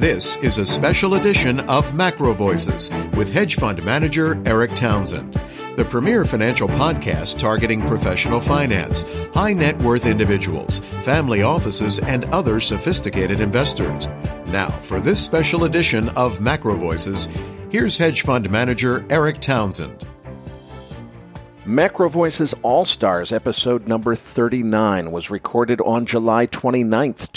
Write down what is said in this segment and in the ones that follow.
This is a special edition of Macro Voices with hedge fund manager Eric Townsend, the premier financial podcast targeting professional finance, high net worth individuals, family offices, and other sophisticated investors. Now, for this special edition of Macro Voices, here's hedge fund manager Eric Townsend. Macro Voices All-Stars episode number 39 was recorded on July 29th,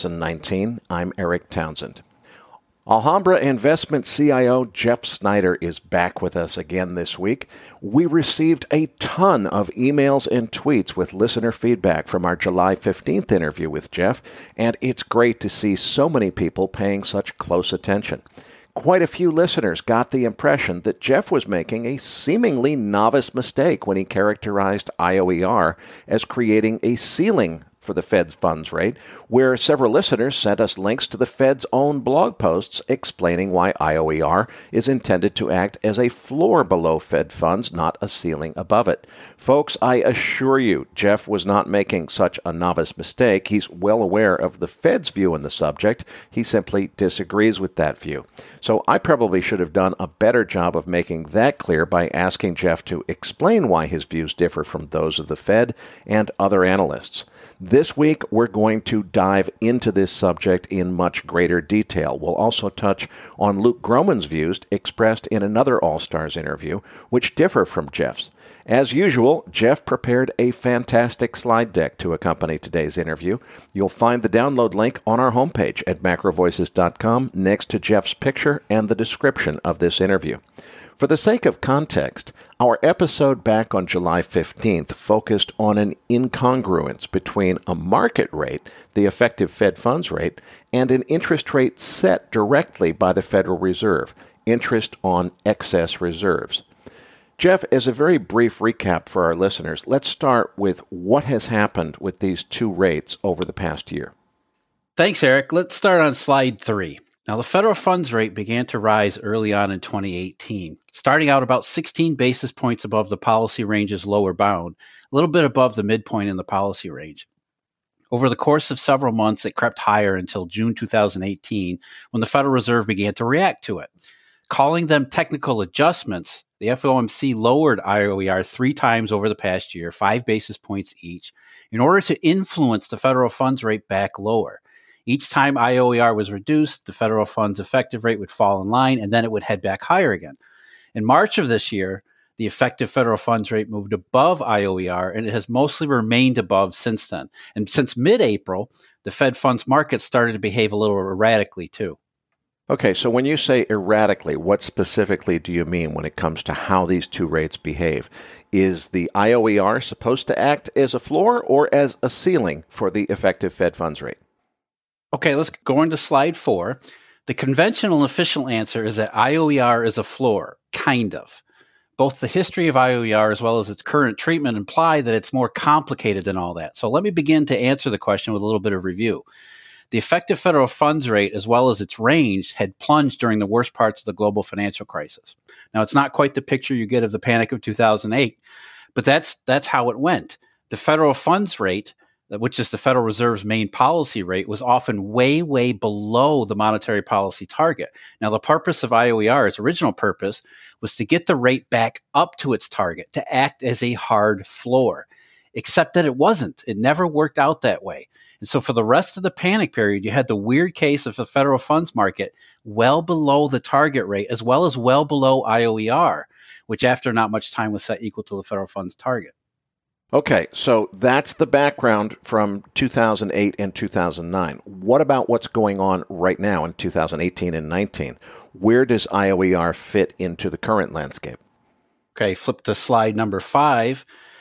2019. I'm Eric Townsend. Alhambra Investment CIO Jeff Snyder is back with us again this week. We received a ton of emails and tweets with listener feedback from our July 15th interview with Jeff, and it's great to see so many people paying such close attention. Quite a few listeners got the impression that Jeff was making a seemingly novice mistake when he characterized IOER as creating a ceiling for the Fed's funds rate, where several listeners sent us links to the Fed's own blog posts explaining why IOER is intended to act as a floor below Fed funds, not a ceiling above it. Folks, I assure you, Jeff was not making such a novice mistake. He's well aware of the Fed's view on the subject. He simply disagrees with that view. So I probably should have done a better job of making that clear by asking Jeff to explain why his views differ from those of the Fed and other analysts. This week, we're going to dive into this subject in much greater detail. We'll also touch on Luke Gromen's views expressed in another All-Stars interview, which differ from Jeff's. As usual, Jeff prepared a fantastic slide deck to accompany today's interview. You'll find the download link on our homepage at macrovoices.com next to Jeff's picture and the description of this interview. For the sake of context, our episode back on July 15th focused on an incongruence between a market rate, the effective Fed funds rate, and an interest rate set directly by the Federal Reserve, interest on excess reserves. Jeff, as a very brief recap for our listeners, let's start with what has happened with these two rates over the past year. Thanks, Eric. Let's start on slide 3. Now, the federal funds rate began to rise early on in 2018, starting out about 16 basis points above the policy range's lower bound, a little bit above the midpoint in the policy range. Over the course of several months, it crept higher until June 2018, when the Federal Reserve began to react to it. Calling them technical adjustments, the FOMC lowered IOER 3 times over the past year, 5 basis points each, in order to influence the federal funds rate back lower. Each time IOER was reduced, the federal funds effective rate would fall in line, and then it would head back higher again. In March of this year, the effective federal funds rate moved above IOER, and it has mostly remained above since then. And since mid-April, the Fed funds market started to behave a little erratically, too. Okay, so when you say erratically, what specifically do you mean when it comes to how these two rates behave? Is the IOER supposed to act as a floor or as a ceiling for the effective Fed funds rate? Okay, let's go into slide 4. The conventional and official answer is that IOER is a floor, kind of. Both the history of IOER as well as its current treatment imply that it's more complicated than all that. So let me begin to answer the question with a little bit of review. The effective federal funds rate, as well as its range, had plunged during the worst parts of the global financial crisis. Now, it's not quite the picture you get of the panic of 2008, but that's how it went. The federal funds rate, which is the Federal Reserve's main policy rate, was often way, way below the monetary policy target. Now, the purpose of IOER, its original purpose, was to get the rate back up to its target, to act as a hard floor. Except that it wasn't. It never worked out that way. And so for the rest of the panic period, you had the weird case of the federal funds market well below the target rate, as well as well below IOER, which after not much time was set equal to the federal funds target. Okay, so that's the background from 2008 and 2009. What about what's going on right now in 2018 and 19? Where does IOER fit into the current landscape? Okay, flip to slide number 5.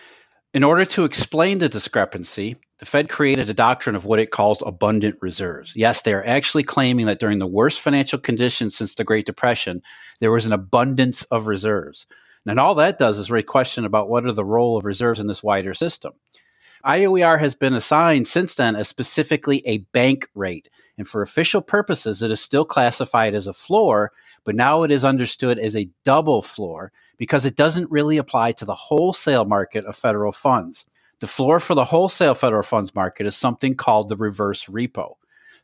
In order to explain the discrepancy, the Fed created a doctrine of what it calls abundant reserves. Yes, they are actually claiming that during the worst financial conditions since the Great Depression, there was an abundance of reserves. And all that does is raise question about what are the role of reserves in this wider system. IOER has been assigned since then as specifically a bank rate. And for official purposes, it is still classified as a floor, but now it is understood as a double floor because it doesn't really apply to the wholesale market of federal funds. The floor for the wholesale federal funds market is something called the reverse repo.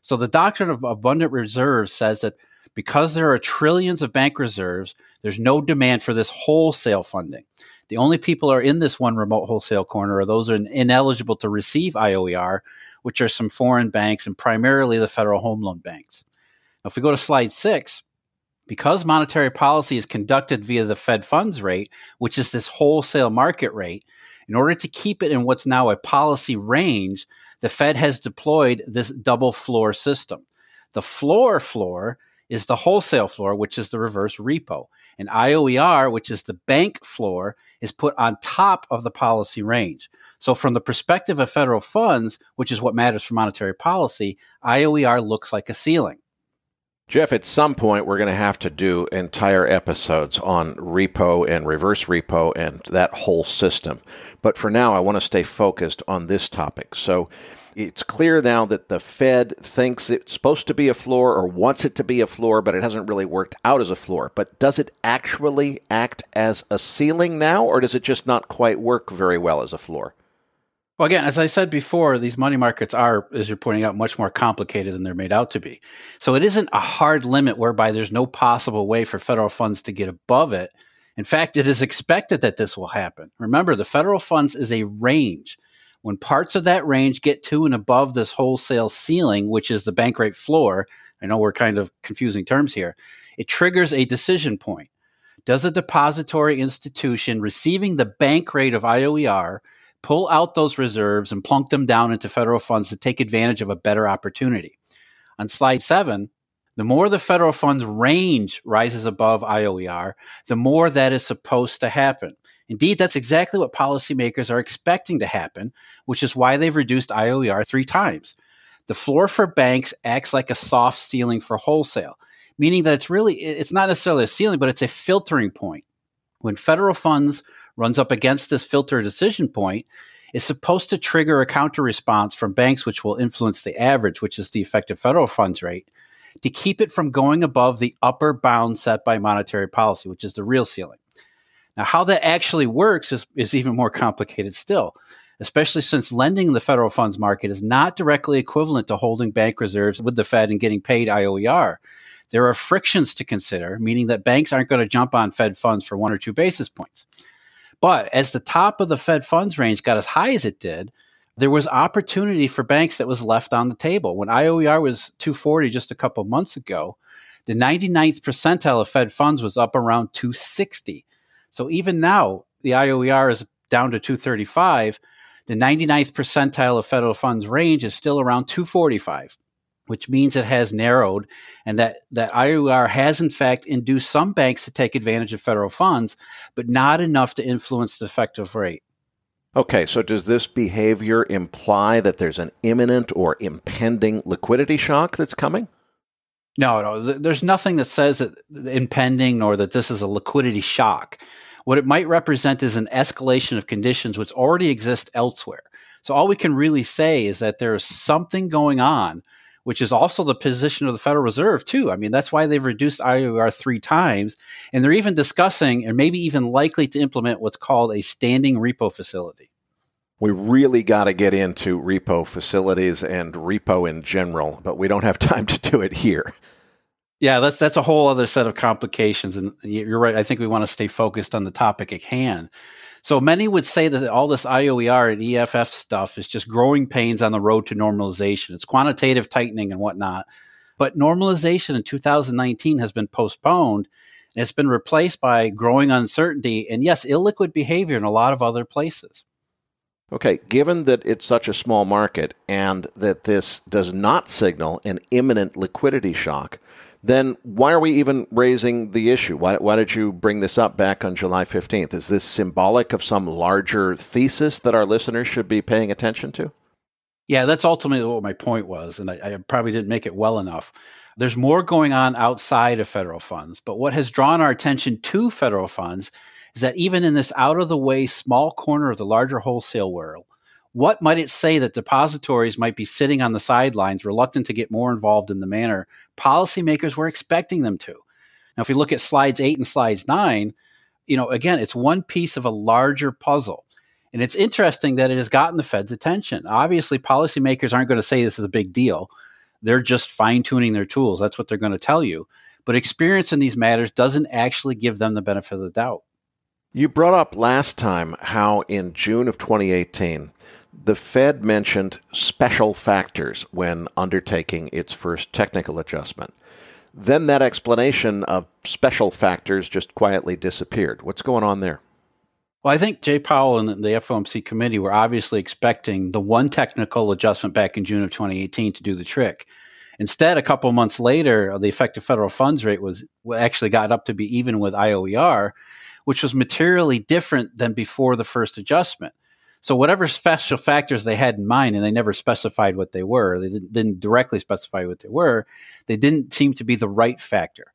So the doctrine of abundant reserves says that because there are trillions of bank reserves, there's no demand for this wholesale funding. The only people who are in this one remote wholesale corner are those who are ineligible to receive IOER, which are some foreign banks and primarily the Federal Home Loan Banks. Now, if we go to slide 6, because monetary policy is conducted via the Fed funds rate, which is this wholesale market rate, in order to keep it in what's now a policy range, the Fed has deployed this double floor system. The floor is the wholesale floor, which is the reverse repo. And IOER, which is the bank floor, is put on top of the policy range. So from the perspective of federal funds, which is what matters for monetary policy, IOER looks like a ceiling. Jeff, at some point, we're going to have to do entire episodes on repo and reverse repo and that whole system. But for now, I want to stay focused on this topic. So it's clear now that the Fed thinks it's supposed to be a floor or wants it to be a floor, but it hasn't really worked out as a floor. But does it actually act as a ceiling now, or does it just not quite work very well as a floor? Well, again, as I said before, these money markets are, as you're pointing out, much more complicated than they're made out to be. So it isn't a hard limit whereby there's no possible way for federal funds to get above it. In fact, it is expected that this will happen. Remember, the federal funds is a range. When parts of that range get to and above this wholesale ceiling, which is the bank rate floor, I know we're kind of confusing terms here, it triggers a decision point. Does a depository institution receiving the bank rate of IOER pull out those reserves and plunk them down into federal funds to take advantage of a better opportunity? On slide 7, the more the federal funds range rises above IOER, the more that is supposed to happen. Indeed, that's exactly what policymakers are expecting to happen, which is why they've reduced IOER 3 times. The floor for banks acts like a soft ceiling for wholesale, meaning that it's not necessarily a ceiling, but it's a filtering point. When federal funds runs up against this filter decision point, it's supposed to trigger a counter response from banks, which will influence the average, which is the effective federal funds rate, to keep it from going above the upper bound set by monetary policy, which is the real ceiling. Now, how that actually works is even more complicated still, especially since lending in the federal funds market is not directly equivalent to holding bank reserves with the Fed and getting paid IOER. There are frictions to consider, meaning that banks aren't going to jump on Fed funds for 1 or 2 basis points. But as the top of the Fed funds range got as high as it did, there was opportunity for banks that was left on the table. When IOER was 240 just a couple months ago, the 99th percentile of Fed funds was up around 260. So even now, the IOER is down to 235. The 99th percentile of federal funds range is still around 245, which means it has narrowed, and that IOER has in fact induced some banks to take advantage of federal funds, but not enough to influence the effective rate. Okay, so does this behavior imply that there's an imminent or impending liquidity shock that's coming? No, there's nothing that says that impending or that this is a liquidity shock. What it might represent is an escalation of conditions which already exist elsewhere. So all we can really say is that there is something going on, which is also the position of the Federal Reserve, too. I mean, that's why they've reduced IOER 3 times, and they're even discussing and maybe even likely to implement what's called a standing repo facility. We really got to get into repo facilities and repo in general, but we don't have time to do it here. Yeah, that's a whole other set of complications, and you're right. I think we want to stay focused on the topic at hand. So many would say that all this IOER and EFF stuff is just growing pains on the road to normalization. It's quantitative tightening and whatnot. But normalization in 2019 has been postponed, and it's been replaced by growing uncertainty and, yes, illiquid behavior in a lot of other places. Okay, given that it's such a small market and that this does not signal an imminent liquidity shock, then why are we even raising the issue? Why did you bring this up back on July 15th? Is this symbolic of some larger thesis that our listeners should be paying attention to? Yeah, that's ultimately what my point was, and I probably didn't make it well enough. There's more going on outside of federal funds, but what has drawn our attention to federal funds is that even in this out-of-the-way small corner of the larger wholesale world, what might it say that depositories might be sitting on the sidelines, reluctant to get more involved in the manner policymakers were expecting them to? Now, if we look at slides 8 and slides 9, again, it's one piece of a larger puzzle. And it's interesting that it has gotten the Fed's attention. Obviously, policymakers aren't going to say this is a big deal. They're just fine-tuning their tools. That's what they're going to tell you. But experience in these matters doesn't actually give them the benefit of the doubt. You brought up last time how in June of 2018, the Fed mentioned special factors when undertaking its first technical adjustment. Then that explanation of special factors just quietly disappeared. What's going on there? Well, I think Jay Powell and the FOMC committee were obviously expecting the one technical adjustment back in June of 2018 to do the trick. Instead, a couple of months later, the effective federal funds rate actually got up to be even with IOER, which was materially different than before the first adjustment. So whatever special factors they had in mind, and they never specified what they were, they didn't directly specify what they were, they didn't seem to be the right factor.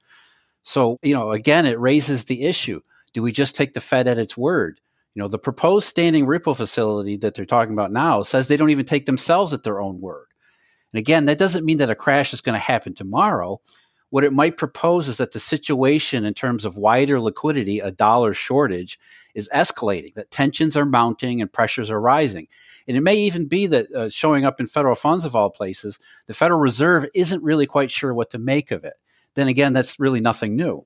So, again, it raises the issue. Do we just take the Fed at its word? The proposed standing repo facility that they're talking about now says they don't even take themselves at their own word. And again, that doesn't mean that a crash is going to happen tomorrow. What it might propose is that the situation in terms of wider liquidity, a dollar shortage, is escalating, that tensions are mounting and pressures are rising. And it may even be that showing up in federal funds of all places, the Federal Reserve isn't really quite sure what to make of it. Then again, that's really nothing new.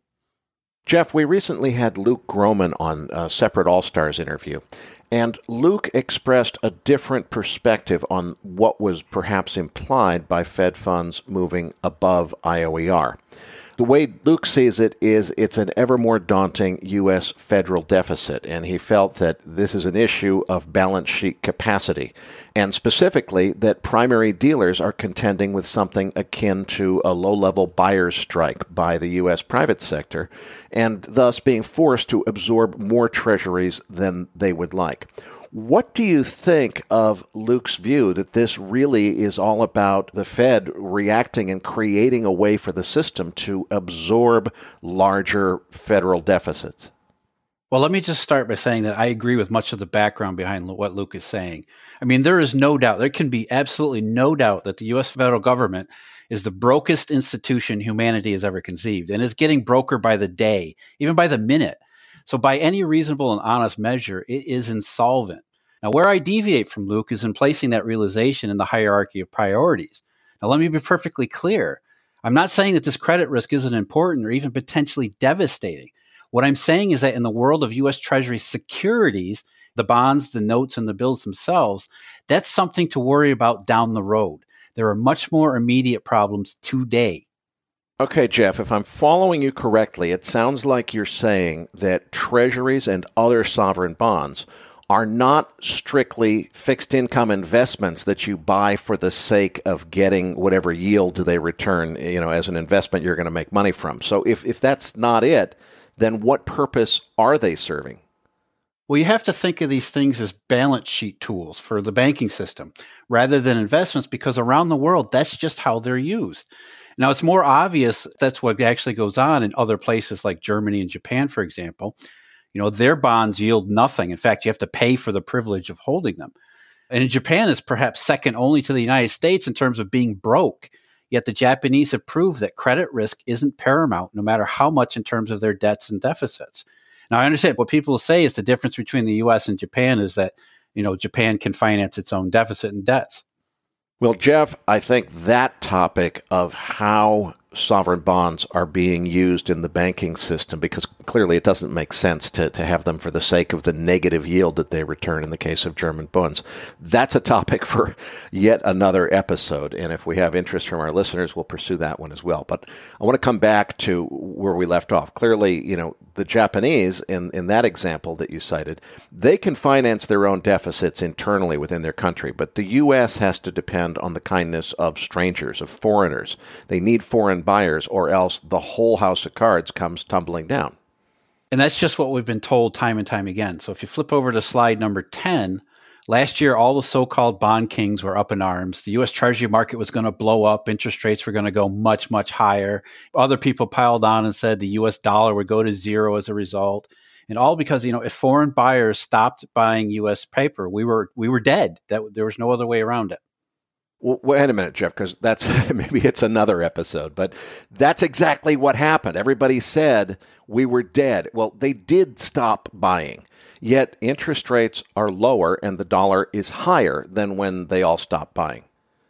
Jeff, we recently had Luke Gromen on a separate All-Stars interview, and Luke expressed a different perspective on what was perhaps implied by Fed funds moving above IOER. The way Luke sees it is it's an ever more daunting U.S. federal deficit, and he felt that this is an issue of balance sheet capacity, and specifically that primary dealers are contending with something akin to a low-level buyer's strike by the U.S. private sector, and thus being forced to absorb more treasuries than they would like. What do you think of Luke's view that this really is all about the Fed reacting and creating a way for the system to absorb larger federal deficits? Well, let me just start by saying that I agree with much of the background behind what Luke is saying. I mean, there is no doubt, there can be absolutely no doubt that the U.S. federal government is the brokest institution humanity has ever conceived, and is getting broker by the day, even by the minute. So by any reasonable and honest measure, it is insolvent. Now, where I deviate from Luke is in placing that realization in the hierarchy of priorities. Now, let me be perfectly clear. I'm not saying that this credit risk isn't important or even potentially devastating. What I'm saying is that in the world of U.S. Treasury securities, the bonds, the notes, and the bills themselves, that's something to worry about down the road. There are much more immediate problems today. Okay, Jeff, if I'm following you correctly, it sounds like you're saying that treasuries and other sovereign bonds are not strictly fixed income investments that you buy for the sake of getting whatever yield they return, as an investment you're going to make money from. So if that's not it, then what purpose are they serving? Well, you have to think of these things as balance sheet tools for the banking system rather than investments, because around the world, that's just how they're used. Now, it's more obvious that's what actually goes on in other places like Germany and Japan, for example. Their bonds yield nothing. In fact, you have to pay for the privilege of holding them. And in Japan, it's perhaps second only to the United States in terms of being broke. Yet the Japanese have proved that credit risk isn't paramount, no matter how much in terms of their debts and deficits. Now, I understand what people say is the difference between the U.S. and Japan is that, Japan can finance its own deficit and debts. Well, Jeff, I think that topic of how sovereign bonds are being used in the banking system, because clearly it doesn't make sense to have them for the sake of the negative yield that they return in the case of German bonds. That's a topic for yet another episode, and if we have interest from our listeners, we'll pursue that one as well. But I want to come back to where we left off. Clearly, the Japanese, in that example that you cited, they can finance their own deficits internally within their country, but the U.S. has to depend on the kindness of strangers, of foreigners. They need foreign buyers, or else the whole house of cards comes tumbling down. And that's just what we've been told time and time again. So if you flip over to slide number 10, last year, all the so-called bond kings were up in arms. The U.S. Treasury market was going to blow up. Interest rates were going to go much, much higher. Other people piled on and said the U.S. dollar would go to zero as a result. And all because, if foreign buyers stopped buying U.S. paper, we were dead. There was no other way around it. Well, wait a minute, Jeff, because that's maybe it's another episode, but that's exactly what happened. Everybody said we were dead. Well, they did stop buying, yet interest rates are lower and the dollar is higher than when they all stopped buying.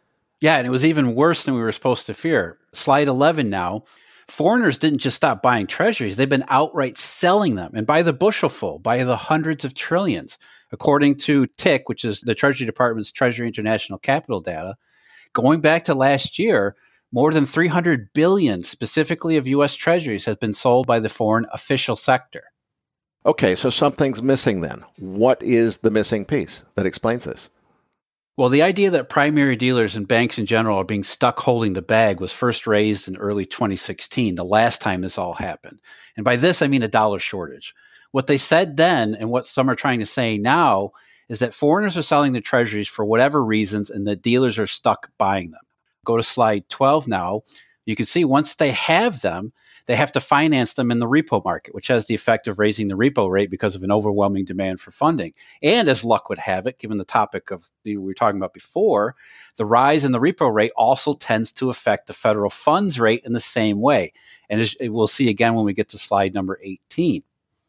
Yeah, and it was even worse than we were supposed to fear. Slide 11 now. Foreigners didn't just stop buying treasuries, they've been outright selling them, and by the bushelful, by the hundreds of trillions. According to TIC, which is the Treasury Department's Treasury International Capital data, going back to last year, more than 300 billion, specifically of U.S. treasuries, has been sold by the foreign official sector. Okay, so something's missing then. What is the missing piece that explains this? Well, the idea that primary dealers and banks in general are being stuck holding the bag was first raised in early 2016, the last time this all happened. And by this, I mean a dollar shortage. What they said then and what some are trying to say now is that foreigners are selling their treasuries for whatever reasons and the dealers are stuck buying them. Go to slide 12 now. You can see once they have them, they have to finance them in the repo market, which has the effect of raising the repo rate because of an overwhelming demand for funding. And as luck would have it, given the topic of we were talking about before, the rise in the repo rate also tends to affect the federal funds rate in the same way. And we'll see again when we get to slide number 18.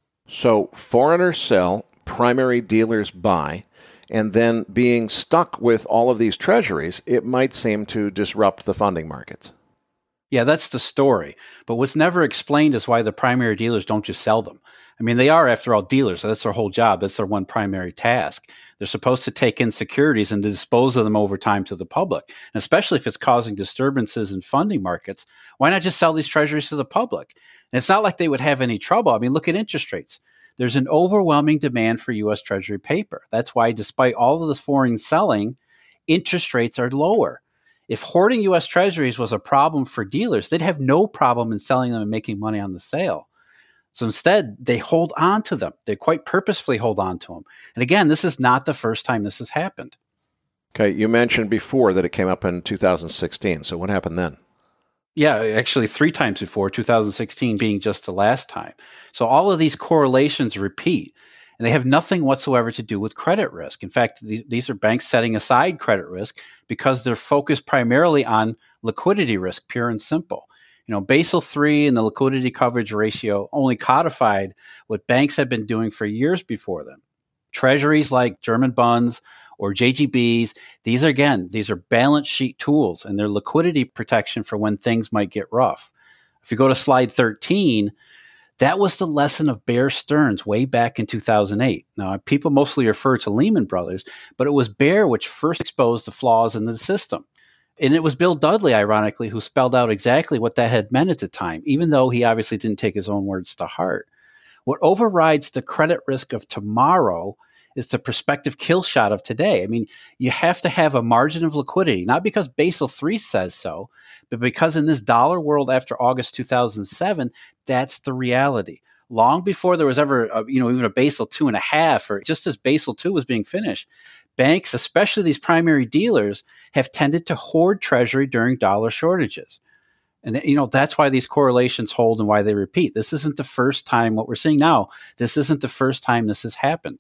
So foreigners sell, primary dealers buy, and then being stuck with all of these treasuries, it might seem to disrupt the funding markets. Yeah, that's the story. But what's never explained is why the primary dealers don't just sell them. I mean, they are, after all, dealers. So that's their whole job. That's their one primary task. They're supposed to take in securities and dispose of them over time to the public. And especially if it's causing disturbances in funding markets, why not just sell these treasuries to the public? And it's not like they would have any trouble. I mean, look at interest rates. There's an overwhelming demand for U.S. Treasury paper. That's why, despite all of this foreign selling, interest rates are lower. If hoarding U.S. Treasuries was a problem for dealers, they'd have no problem in selling them and making money on the sale. So instead, they hold on to them. They quite purposefully hold on to them. And again, this is not the first time this has happened. Okay, you mentioned before that it came up in 2016. So what happened then? Yeah, actually 3 times before, 2016 being just the last time. So all of these correlations repeat. And they have nothing whatsoever to do with credit risk. In fact, these are banks setting aside credit risk because they're focused primarily on liquidity risk, pure and simple. You know, Basel III and the liquidity coverage ratio only codified what banks had been doing for years before them. Treasuries like German bonds or JGBs, these are balance sheet tools and they're liquidity protection for when things might get rough. If you go to slide 13, that was the lesson of Bear Stearns way back in 2008. Now, people mostly refer to Lehman Brothers, but it was Bear which first exposed the flaws in the system. And it was Bill Dudley, ironically, who spelled out exactly what that had meant at the time, even though he obviously didn't take his own words to heart. What overrides the credit risk of tomorrow is the prospective kill shot of today. I mean, you have to have a margin of liquidity, not because Basel III says so, but because in this dollar world after August 2007, that's the reality. Long before there was ever, even a Basel II.5, or just as Basel II was being finished, banks, especially these primary dealers, have tended to hoard treasury during dollar shortages. And, that's why these correlations hold and why they repeat. This isn't the first time what we're seeing now. This isn't the first time this has happened.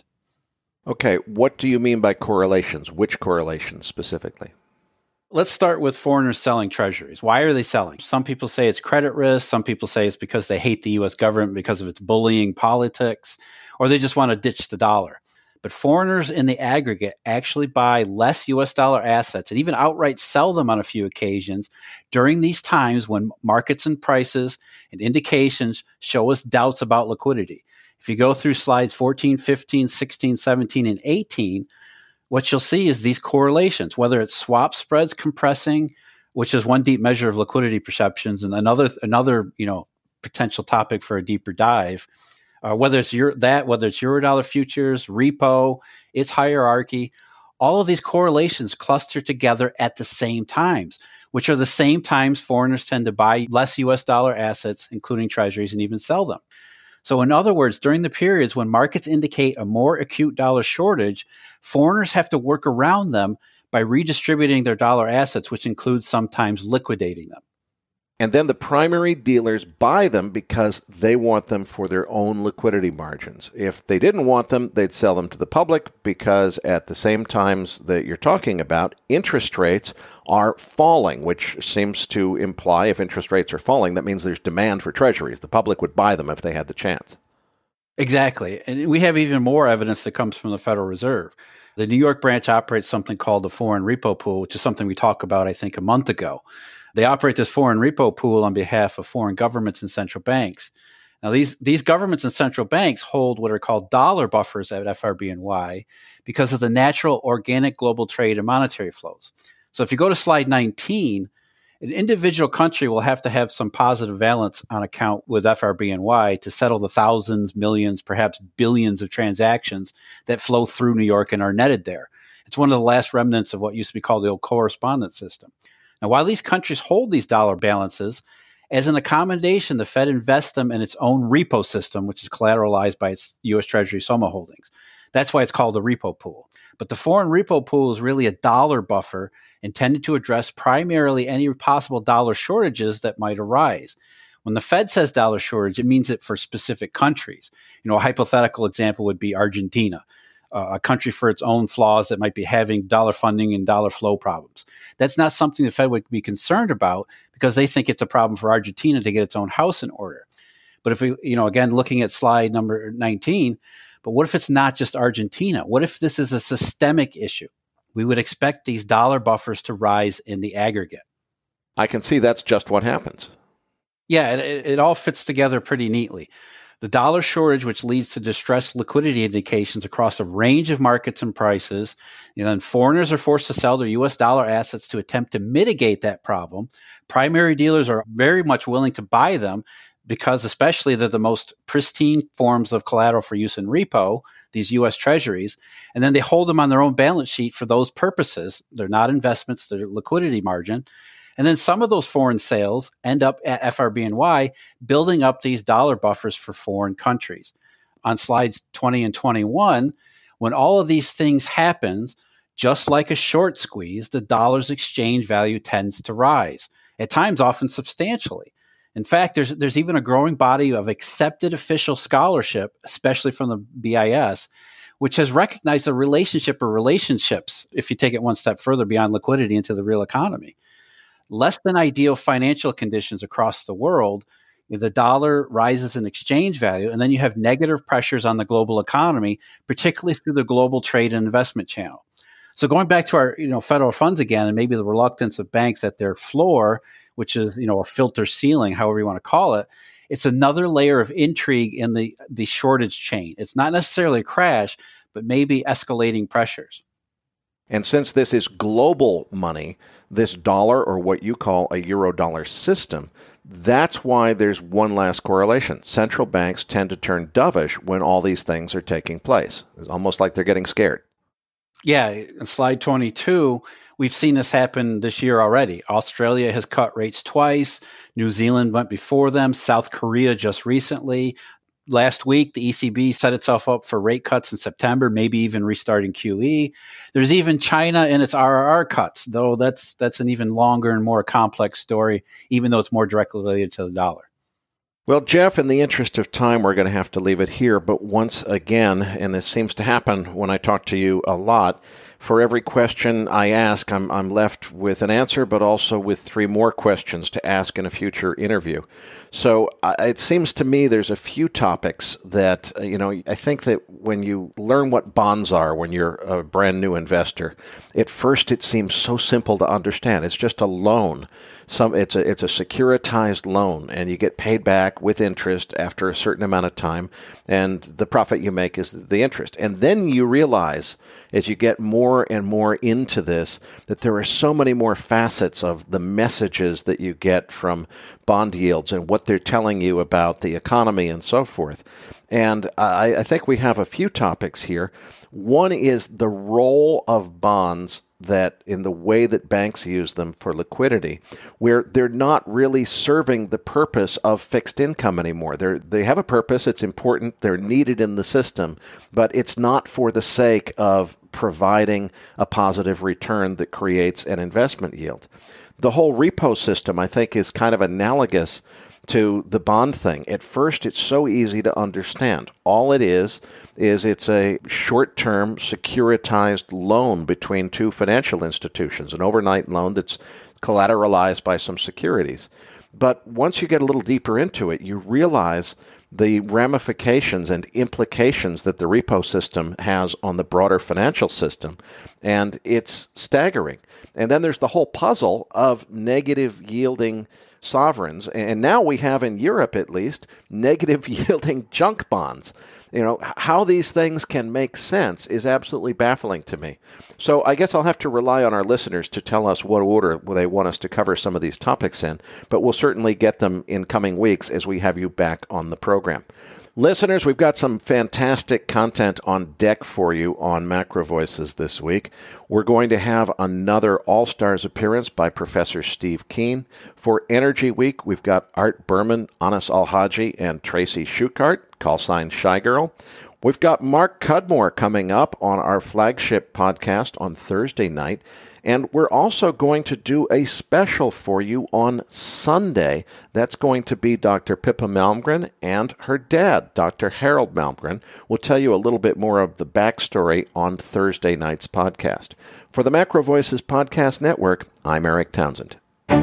Okay, what do you mean by correlations? Which correlations specifically? Let's start with foreigners selling treasuries. Why are they selling? Some people say it's credit risk. Some people say it's because they hate the U.S. government because of its bullying politics, or they just want to ditch the dollar. But foreigners in the aggregate actually buy less U.S. dollar assets and even outright sell them on a few occasions during these times when markets and prices and indications show us doubts about liquidity. If you go through slides 14, 15, 16, 17, and 18, what you'll see is these correlations, whether it's swap spreads compressing, which is one deep measure of liquidity perceptions, and another potential topic for a deeper dive, whether it's Eurodollar futures, repo, its hierarchy, all of these correlations cluster together at the same times, which are the same times foreigners tend to buy less U.S. dollar assets, including treasuries, and even sell them. So in other words, during the periods when markets indicate a more acute dollar shortage, foreigners have to work around them by redistributing their dollar assets, which includes sometimes liquidating them. And then the primary dealers buy them because they want them for their own liquidity margins. If they didn't want them, they'd sell them to the public because at the same times that you're talking about, interest rates are falling, which seems to imply if interest rates are falling, that means there's demand for treasuries. The public would buy them if they had the chance. Exactly. And we have even more evidence that comes from the Federal Reserve. The New York branch operates something called the foreign repo pool, which is something we talked about, I think, a month ago. They operate this foreign repo pool on behalf of foreign governments and central banks. Now, these governments and central banks hold what are called dollar buffers at FRBNY because of the natural organic global trade and monetary flows. So if you go to slide 19, an individual country will have to have some positive balance on account with FRBNY to settle the thousands, millions, perhaps billions of transactions that flow through New York and are netted there. It's one of the last remnants of what used to be called the old correspondence system. Now, while these countries hold these dollar balances, as an accommodation, the Fed invests them in its own repo system, which is collateralized by its U.S. Treasury SOMA holdings. That's why it's called a repo pool. But the foreign repo pool is really a dollar buffer intended to address primarily any possible dollar shortages that might arise. When the Fed says dollar shortage, it means it for specific countries. A hypothetical example would be Argentina, a country for its own flaws that might be having dollar funding and dollar flow problems. That's not something the Fed would be concerned about because they think it's a problem for Argentina to get its own house in order. But if we, again, looking at slide number 19, but what if it's not just Argentina? What if this is a systemic issue? We would expect these dollar buffers to rise in the aggregate. I can see that's just what happens. Yeah, it all fits together pretty neatly. The dollar shortage, which leads to distressed liquidity indications across a range of markets and prices, then foreigners are forced to sell their U.S. dollar assets to attempt to mitigate that problem. Primary dealers are very much willing to buy them because especially they're the most pristine forms of collateral for use in repo, these U.S. treasuries, and then they hold them on their own balance sheet for those purposes. They're not investments, they're liquidity margin. And then some of those foreign sales end up at FRBNY building up these dollar buffers for foreign countries. On slides 20 and 21, when all of these things happen, just like a short squeeze, the dollar's exchange value tends to rise, at times often substantially. In fact, there's even a growing body of accepted official scholarship, especially from the BIS, which has recognized a relationship or relationships, if you take it one step further beyond liquidity into the real economy. Less than ideal financial conditions across the world, the dollar rises in exchange value, and then you have negative pressures on the global economy, particularly through the global trade and investment channel. So going back to our federal funds again, and maybe the reluctance of banks at their floor, which is a filter ceiling, however you want to call it, it's another layer of intrigue in the shortage chain. It's not necessarily a crash, but maybe escalating pressures. And since this is global money, this dollar, or what you call a euro-dollar system, that's why there's one last correlation. Central banks tend to turn dovish when all these things are taking place. It's almost like they're getting scared. Yeah, in slide 22, we've seen this happen this year already. Australia has cut rates twice. New Zealand went before them. South Korea just recently. Last week, the ECB set itself up for rate cuts in September, maybe even restarting QE. There's even China in its RRR cuts, though that's an even longer and more complex story, even though it's more directly related to the dollar. Well, Jeff, in the interest of time, we're going to have to leave it here. But once again, and this seems to happen when I talk to you a lot, for every question I ask, I'm left with an answer, but also with 3 more questions to ask in a future interview. So it seems to me there's a few topics that, I think that when you learn what bonds are when you're a brand new investor, at first it seems so simple to understand. It's just a loan. It's a securitized loan, and you get paid back with interest after a certain amount of time, and the profit you make is the interest. And then you realize, as you get more and more into this, that there are so many more facets of the messages that you get from bond yields and what they're telling you about the economy and so forth. And I think we have a few topics here. One is the role of bonds that in the way that banks use them for liquidity, where they're not really serving the purpose of fixed income anymore. They have a purpose, it's important, they're needed in the system, but it's not for the sake of providing a positive return that creates an investment yield. The whole repo system, I think, is kind of analogous to the bond thing. At first, it's so easy to understand. All it is it's a short-term securitized loan between two financial institutions, an overnight loan that's collateralized by some securities. But once you get a little deeper into it, you realize the ramifications and implications that the repo system has on the broader financial system, and it's staggering. And then there's the whole puzzle of negative yielding sovereigns, and now we have in Europe at least negative yielding junk bonds. How these things can make sense is absolutely baffling to me. So I guess I'll have to rely on our listeners to tell us what order they want us to cover some of these topics in, but we'll certainly get them in coming weeks as we have you back on the program. Listeners, we've got some fantastic content on deck for you on Macro Voices this week. We're going to have another All-Stars appearance by Professor Steve Keen. For Energy Week, we've got Art Berman, Anas Al-Haji, and Tracy Schuchart, call sign Shy Girl. We've got Mark Cudmore coming up on our flagship podcast on Thursday night. And we're also going to do a special for you on Sunday. That's going to be Dr. Pippa Malmgren and her dad, Dr. Harold Malmgren. We'll tell you a little bit more of the backstory on Thursday night's podcast. For the Macro Voices Podcast Network, I'm Eric Townsend.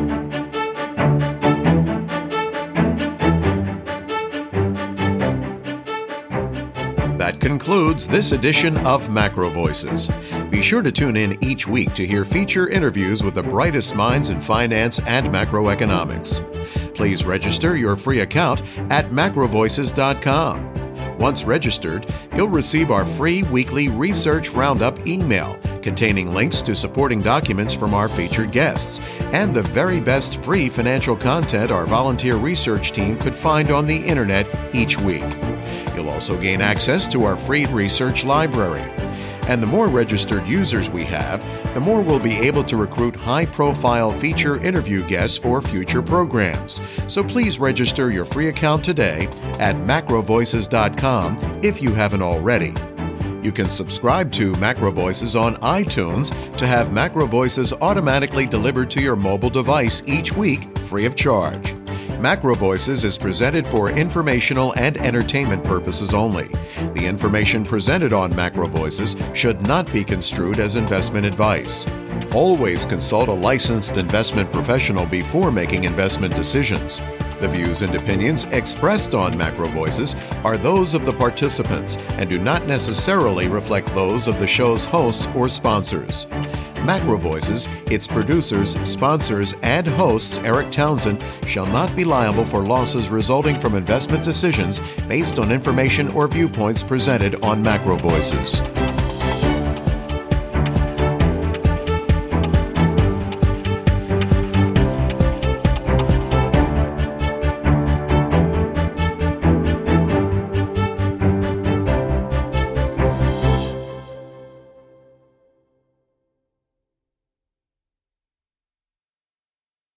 That concludes this edition of Macro Voices. Be sure to tune in each week to hear feature interviews with the brightest minds in finance and macroeconomics. Please register your free account at macrovoices.com. Once registered, you'll receive our free weekly Research Roundup email containing links to supporting documents from our featured guests and the very best free financial content our volunteer research team could find on the internet each week. You'll also gain access to our free research library. And the more registered users we have, the more we'll be able to recruit high-profile feature interview guests for future programs. So please register your free account today at macrovoices.com if you haven't already. You can subscribe to Macro Voices on iTunes to have Macro Voices automatically delivered to your mobile device each week free of charge. Macro Voices is presented for informational and entertainment purposes only. The information presented on Macro Voices should not be construed as investment advice. Always consult a licensed investment professional before making investment decisions. The views and opinions expressed on Macro Voices are those of the participants and do not necessarily reflect those of the show's hosts or sponsors. Macro Voices, its producers, sponsors, and hosts, Eric Townsend, shall not be liable for losses resulting from investment decisions based on information or viewpoints presented on Macro Voices.